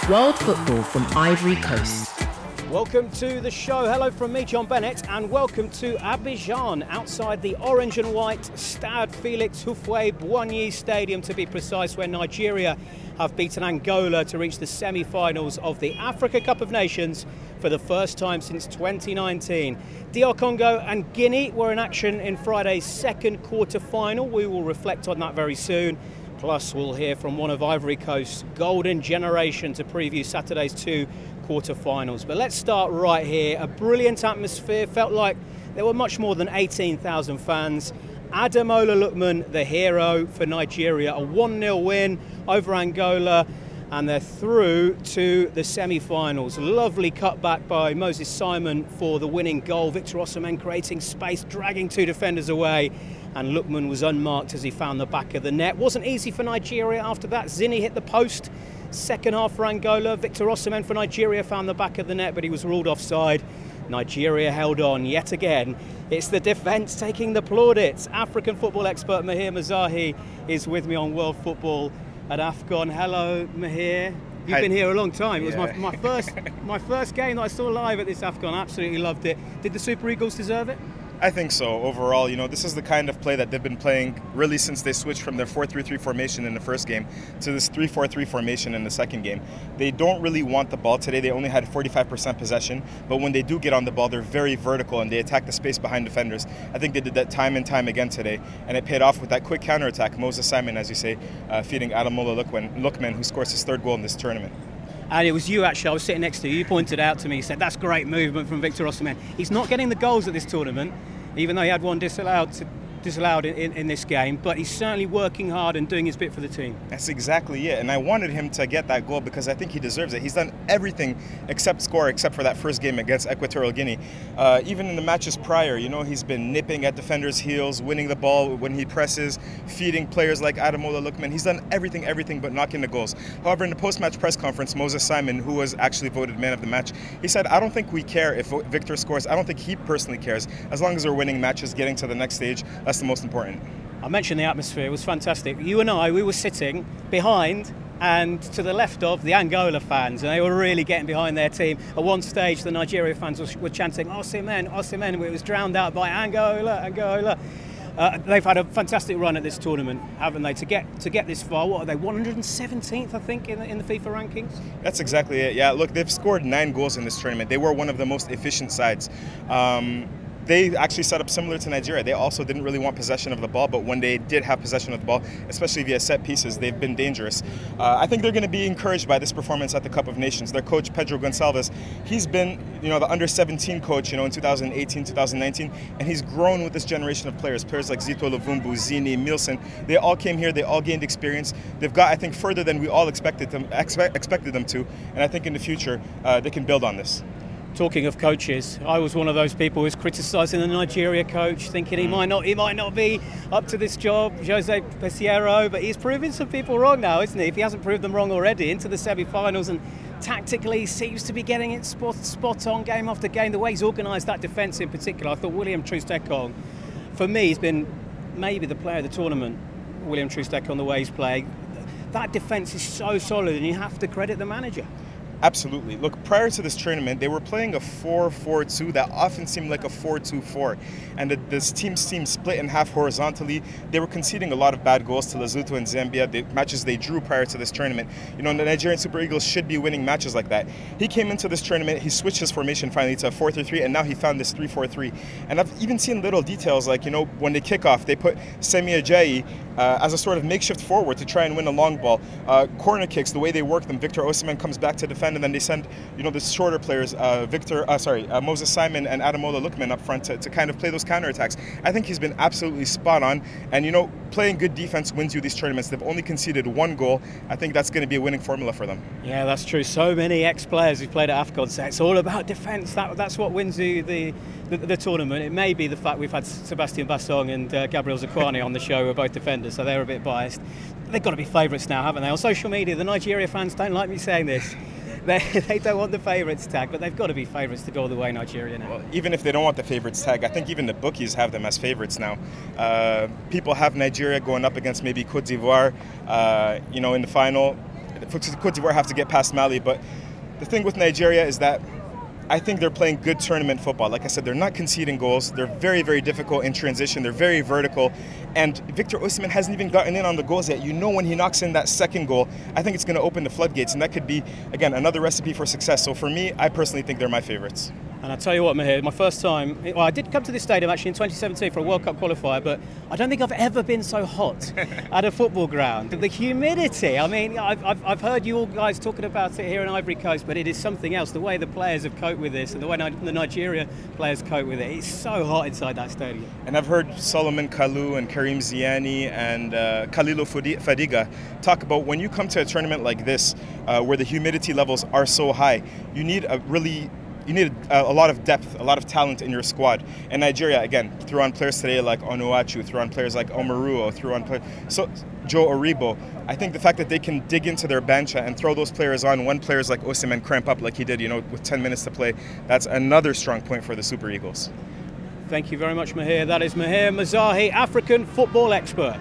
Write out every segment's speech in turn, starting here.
World football from Ivory Coast. Welcome to the show. Hello from me, John Bennett, and welcome to Abidjan, outside the orange and white Stade Félix Houphouët-Boigny Stadium, to be precise, where Nigeria have beaten Angola to reach the semi-finals of the Africa Cup of Nations for the first time since 2019. DR Congo and Guinea were in action in Friday's second quarter-final. We will reflect on that very soon. Plus, we'll hear from one of Ivory Coast's golden generation to preview Saturday's two quarter-finals. But let's start right here. A brilliant atmosphere. Felt like there were much more than 18,000 fans. Ademola Lookman, the hero for Nigeria. A 1-0 win over Angola, and they're through to the semi-finals. Lovely cutback by Moses Simon for the winning goal. Victor Osimhen creating space, dragging two defenders away, and Lookman was unmarked as he found the back of the net. Wasn't easy for Nigeria after that. Zini hit the post. Second half for Angola. Victor Osimhen for Nigeria found the back of the net, but he was ruled offside. Nigeria held on yet again. It's the defence taking the plaudits. African football expert Mahir Mazahi is with me on World Football at AFCON. Hello, Mahir. You've been here a long time. It was my first game that I saw live at this AFCON. Absolutely loved it. Did the Super Eagles deserve it? I think so. Overall, this is the kind of play that they've been playing really since they switched from their 4-3-3 formation in the first game to this 3-4-3 formation in the second game. They don't really want the ball today. They only had 45% possession, but when they do get on the ball, they're very vertical and they attack the space behind defenders. I think they did that time and time again today, and it paid off with that quick counterattack. Moses Simon, as you say, feeding Ademola Lookman, who scores his third goal in this tournament. And it was you, actually, I was sitting next to you. You pointed out to me, you said, that's great movement from Victor Osimhen. He's not getting the goals at this tournament, even though he had one disallowed in this game, but he's certainly working hard and doing his bit for the team. That's exactly it, and I wanted him to get that goal because I think he deserves it. He's done everything except for that first game against Equatorial Guinea. Even in the matches prior, he's been nipping at defenders' heels, winning the ball when he presses, feeding players like Ademola Lookman. He's done everything but knocking the goals. However, in the post-match press conference, Moses Simon, who was actually voted man of the match, he said, I don't think we care if Victor scores. I don't think he personally cares. As long as we're winning matches, getting to the next stage, that's the most important. I mentioned the atmosphere, it was fantastic. You and I, we were sitting behind and to the left of the Angola fans, and they were really getting behind their team. At one stage, the Nigeria fans were chanting, Osimhen, Osimhen, it was drowned out by Angola. They've had a fantastic run at this tournament, haven't they? To get this far, what are they, 117th, I think, in the FIFA rankings? That's exactly it, yeah. Look, they've scored 9 goals in this tournament. They were one of the most efficient sides. They actually set up similar to Nigeria. They also didn't really want possession of the ball, but when they did have possession of the ball, especially via set pieces, they've been dangerous. I think they're going to be encouraged by this performance at the Cup of Nations. Their coach, Pedro Gonçalves, he's been the under-17 coach in 2018, 2019, and he's grown with this generation of players like Zito Luvumbu, Zini, Milson. They all came here, they all gained experience. They've got, I think, further than we all expected them to, and I think in the future they can build on this. Talking of coaches, I was one of those people who was criticising the Nigeria coach, thinking he might not be up to this job, Jose Peseiro, but he's proving some people wrong now, isn't he? If he hasn't proved them wrong already, into the semi-finals, and tactically he seems to be getting it spot on game after game. The way he's organised that defence in particular, I thought William Troost-Ekong, for me, he's been maybe the player of the tournament, William Troost-Ekong, the way he's played. That defence is so solid, and you have to credit the manager. Absolutely. Look, prior to this tournament, they were playing a 4-4-2 that often seemed like a 4-2-4. And this team seemed split in half horizontally. They were conceding a lot of bad goals to Lesotho and Zambia, the matches they drew prior to this tournament. The Nigerian Super Eagles should be winning matches like that. He came into this tournament, he switched his formation finally to a 4-3-3, and now he found this 3-4-3. And I've even seen little details like, when they kick off, they put Semi Ajayi as a sort of makeshift forward to try and win a long ball. Corner kicks, the way they work them, Victor Osimhen comes back to defend, and then they send, the shorter players, Moses Simon and Ademola Lookman up front to kind of play those counterattacks. I think he's been absolutely spot on, and playing good defense wins you these tournaments. They've only conceded 1 goal. I think that's going to be a winning formula for them. Yeah, that's true. So many ex-players who've played at AFCON say it's all about defence. That's what wins you the tournament. It may be the fact we've had Sebastian Bassong and Gabriel Zakuani on the show, who are both defenders, so they're a bit biased. They've got to be favourites now, haven't they? On social media, the Nigeria fans don't like me saying this. They don't want the favourites tag, but they've got to be favourites to go all the way Nigeria now. Well, even if they don't want the favourites tag, I think even the bookies have them as favourites now. People have Nigeria going up against maybe Côte d'Ivoire, in the final. Cote d'Ivoire have to get past Mali. But the thing with Nigeria is that I think they're playing good tournament football. Like I said, they're not conceding goals. They're very, very difficult in transition. They're very vertical. And Victor Osimhen hasn't even gotten in on the goals yet. You know, when he knocks in that second goal, I think it's going to open the floodgates. And that could be, again, another recipe for success. So for me, I personally think they're my favorites. And I'll tell you what, Mahir, my first time, well, I did come to this stadium actually in 2017 for a World Cup qualifier, but I don't think I've ever been so hot at a football ground. The humidity, I mean, I've heard you all guys talking about it here in Ivory Coast, but it is something else. The way the players have coped with this and the way the Nigeria players cope with it, it's so hot inside that stadium. And I've heard Solomon Kalou and Karim Ziani and Khalilou Fadiga talk about when you come to a tournament like this, where the humidity levels are so high, you need a lot of depth, a lot of talent in your squad. And Nigeria, again, threw on players today like Onuachu, threw on players like Omaruo, threw on Joe Oribo. I think the fact that they can dig into their bench and throw those players on when players like Osimhen cramp up like he did, with 10 minutes to play, that's another strong point for the Super Eagles. Thank you very much, Mahir. That is Mahir Mazahi, African football expert.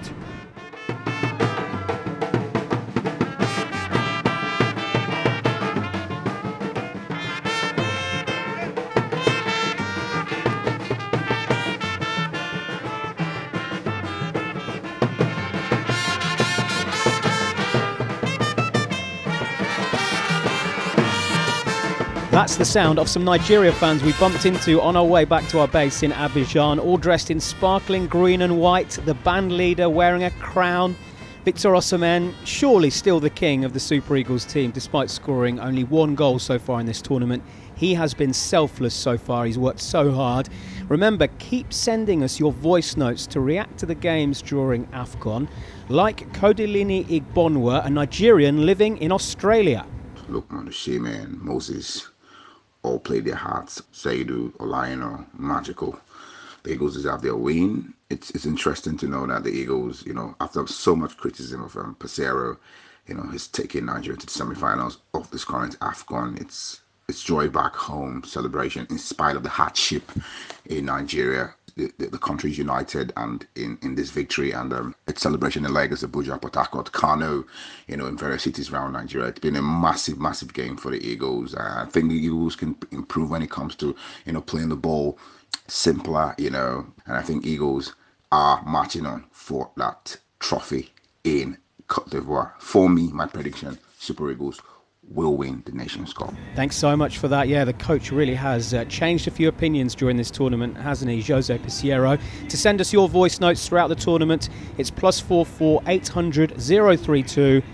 That's the sound of some Nigeria fans we bumped into on our way back to our base in Abidjan, all dressed in sparkling green and white, the band leader wearing a crown. Victor Osimhen, surely still the king of the Super Eagles team, despite scoring only one goal so far in this tournament. He has been selfless so far, he's worked so hard. Remember, keep sending us your voice notes to react to the games during AFCON, like Kodilini Igbonwa, a Nigerian living in Australia. Lukman, Shema and Moses all played their hearts. Saidu, Olaino, Magical. The Eagles deserve their win. It's interesting to know that the Eagles, after so much criticism of Pesero, has taken Nigeria to the semi-finals of this current AFCON. It's joy back home celebration in spite of the hardship in Nigeria. The country is united and in this victory, and it's celebration in Lagos, Abuja, Port Harcourt, Kano, in various cities around Nigeria. It's been a massive game for the Eagles. I think the Eagles can improve when it comes to playing the ball simpler, and I think Eagles are marching on for that trophy in Cote d'Ivoire. For me, my prediction: Super Eagles will win the Nations Cup. Thanks so much for that. Yeah, the coach really has changed a few opinions during this tournament, hasn't he, Jose Pesero? To send us your voice notes throughout the tournament, it's +44 800 032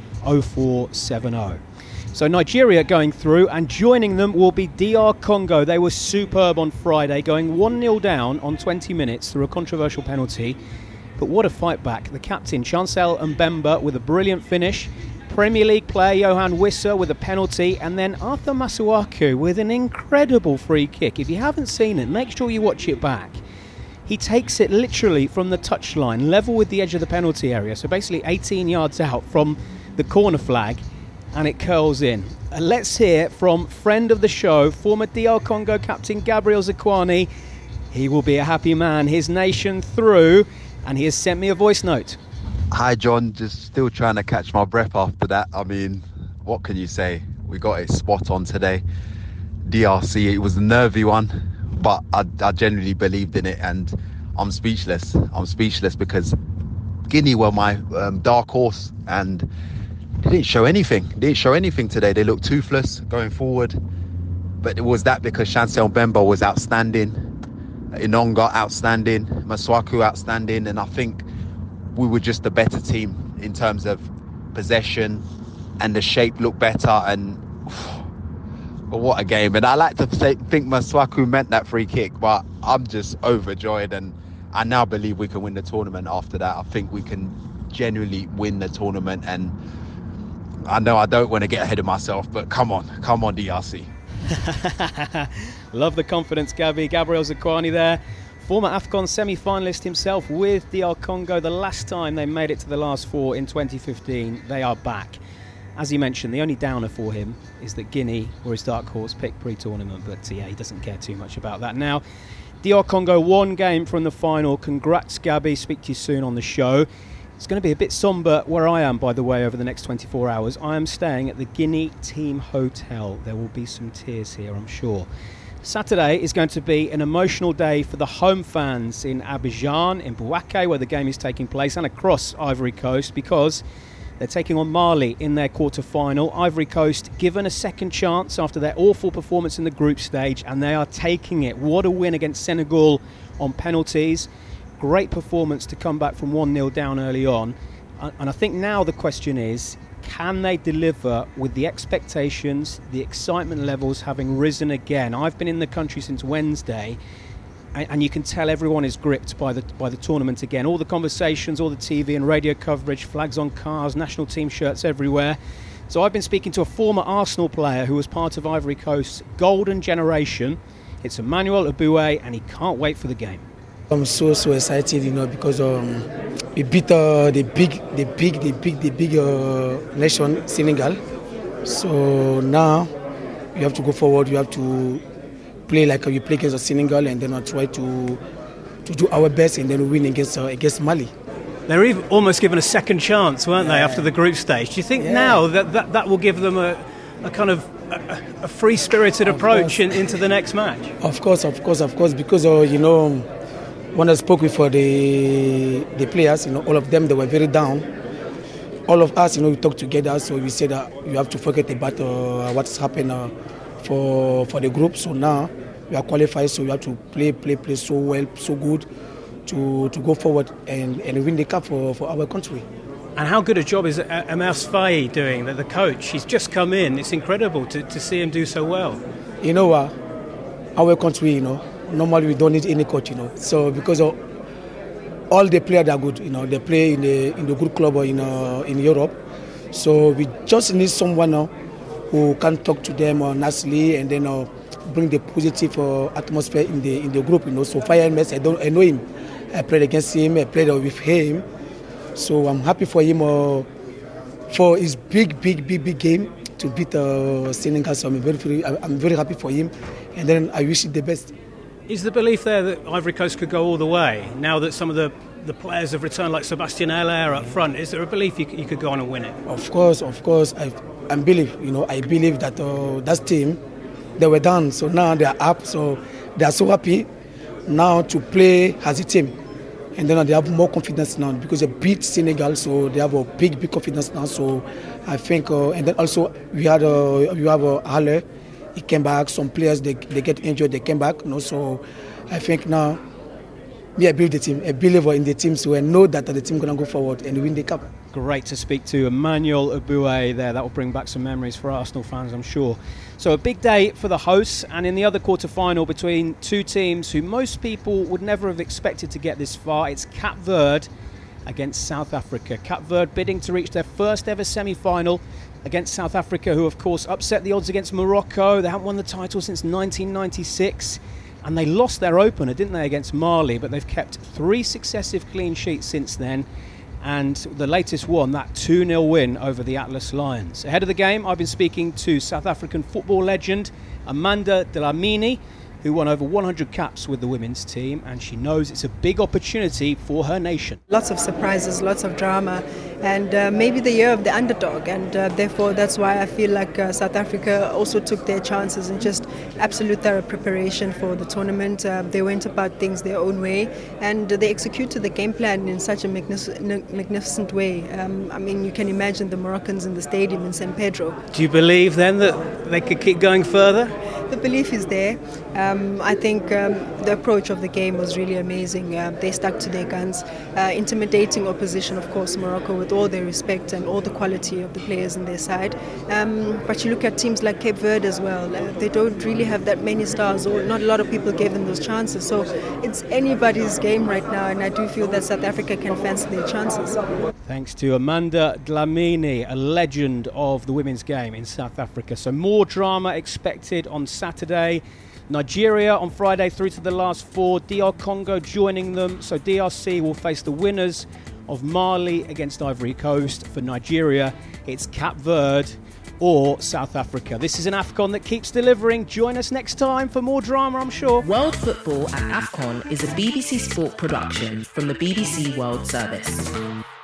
0470. So Nigeria going through, and joining them will be DR Congo. They were superb on Friday, going 1-0 down on 20 minutes through a controversial penalty. But what a fight back. The captain, Chancel Mbemba, with a brilliant finish. Premier League player Johan Wissa with a penalty, and then Arthur Masuaku with an incredible free kick. If you haven't seen it, make sure you watch it back. He takes it literally from the touchline, level with the edge of the penalty area, so basically 18 yards out from the corner flag, and it curls in. Let's hear from friend of the show, former DR Congo captain Gabriel Zakwani. He will be a happy man, his nation through, and he has sent me a voice note. Hi John, just still trying to catch my breath after that. I mean, what can you say? We got it spot on today. DRC, it was a nervy one, but I genuinely believed in it, and I'm speechless. I'm speechless because Guinea were my dark horse, and they didn't show anything. They didn't show anything today. They looked toothless going forward, but it was that because Chancel Mbemba was outstanding, Inonga outstanding, Masuaku outstanding, and I think we were just a better team in terms of possession, and the shape looked better, and but what a game. And I like to think Masuaku meant that free kick, but I'm just overjoyed, and I now believe we can win the tournament after that. I think we can genuinely win the tournament, and I know I don't want to get ahead of myself, but come on DRC. Love the confidence, Gabriel Zakwani there. Former AFCON semi-finalist himself with DR Congo. The last time they made it to the last four in 2015, they are back. As he mentioned, the only downer for him is that Guinea were his dark horse pick pre-tournament, but yeah, he doesn't care too much about that now. DR Congo, one game from the final. Congrats, Gabby. Speak to you soon on the show. It's going to be a bit sombre where I am, by the way, over the next 24 hours. I am staying at the Guinea Team Hotel. There will be some tears here, I'm sure. Saturday is going to be an emotional day for the home fans in Abidjan, in Bouaké, where the game is taking place, and across Ivory Coast, because they're taking on Mali in their quarter-final. Ivory Coast given a second chance after their awful performance in the group stage, and they are taking it. What a win against Senegal on penalties. Great performance to come back from 1-0 down early on. And I think now the question is, can they deliver with the expectations, the excitement levels having risen again? I've been in the country since Wednesday, and you can tell everyone is gripped by the tournament again. All the conversations, all the TV and radio coverage, flags on cars, national team shirts everywhere. So I've been speaking to a former Arsenal player who was part of Ivory Coast's golden generation. It's Emmanuel Eboué, and he can't wait for the game. I'm so excited, because we beat the big nation, Senegal. So now we have to go forward. We have to play like we play against Senegal, and then I'll try to do our best, and then win against Mali. They're even almost given a second chance, weren't they, after the group stage? Do you think now that will give them a kind of a free-spirited approach into the next match? Of course, because when I spoke with the players, all of them, they were very down. All of us, we talked together, so we said that you have to forget about what's happened for the group. So now we are qualified, so we have to play so well, so good to go forward and win the cup for our country. And how good a job is Amos Faye doing, the coach? He's just come in. It's incredible to see him do so well. You know what? Our country, normally we don't need any coach, So because all the players are good, they play in the good club or in Europe. So we just need someone who can talk to them nicely and then bring the positive atmosphere in the group, So Faye Ms, I know him. I played against him. I played with him. So I'm happy for him for his big game to beat Senegal. So I'm very happy for him, and then I wish him the best. Is the belief there that Ivory Coast could go all the way now that some of the players have returned, like Sébastien Haller up front? Is there a belief you could go on and win it? Of course. I believe. I believe that that team, they were down, so now they are up. So they are so happy now to play as a team. And then they have more confidence now because they beat Senegal, so they have a big confidence now. So I think, and then also we have Haller. He came back. Some players they get injured, they came back. So I think now I build the team. I believe in the team, so I know that the team gonna go forward and win the cup. Great to speak to Emmanuel Eboué there. That will bring back some memories for Arsenal fans, I'm sure. So a big day for the hosts, and in the other quarter-final between two teams who most people would never have expected to get this far, it's Cape Verde against South Africa. Cape Verde bidding to reach their first ever semi-final against South Africa, who of course upset the odds against Morocco. They haven't won the title since 1996. And they lost their opener, didn't they, against Mali, but they've kept 3 successive clean sheets since then. And the latest one, that 2-0 win over the Atlas Lions. Ahead of the game, I've been speaking to South African football legend Amanda Dlamini, who won over 100 caps with the women's team, and she knows it's a big opportunity for her nation. Lots of surprises, lots of drama, and maybe the year of the underdog, and therefore that's why I feel like South Africa also took their chances and just absolute thorough preparation for the tournament. They went about things their own way, and they executed the game plan in such a magnificent way. I mean, you can imagine the Moroccans in the stadium in San Pedro. Do you believe then that they could keep going further? The belief is there. I think the approach of the game was really amazing. They stuck to their guns, intimidating opposition, of course, Morocco, with all their respect and all the quality of the players on their side. But you look at teams like Cape Verde as well. They don't really have that many stars, or not a lot of people gave them those chances. So it's anybody's game right now, and I do feel that South Africa can fancy their chances. Thanks to Amanda Dlamini, a legend of the women's game in South Africa. So more drama expected on Saturday. Nigeria on Friday through to the last 4. DR Congo joining them. So DRC will face the winners of Mali against Ivory Coast. For Nigeria, it's Cape Verde or South Africa. This is an AFCON that keeps delivering. Join us next time for more drama, I'm sure. World Football at AFCON is a BBC Sport production from the BBC World Service.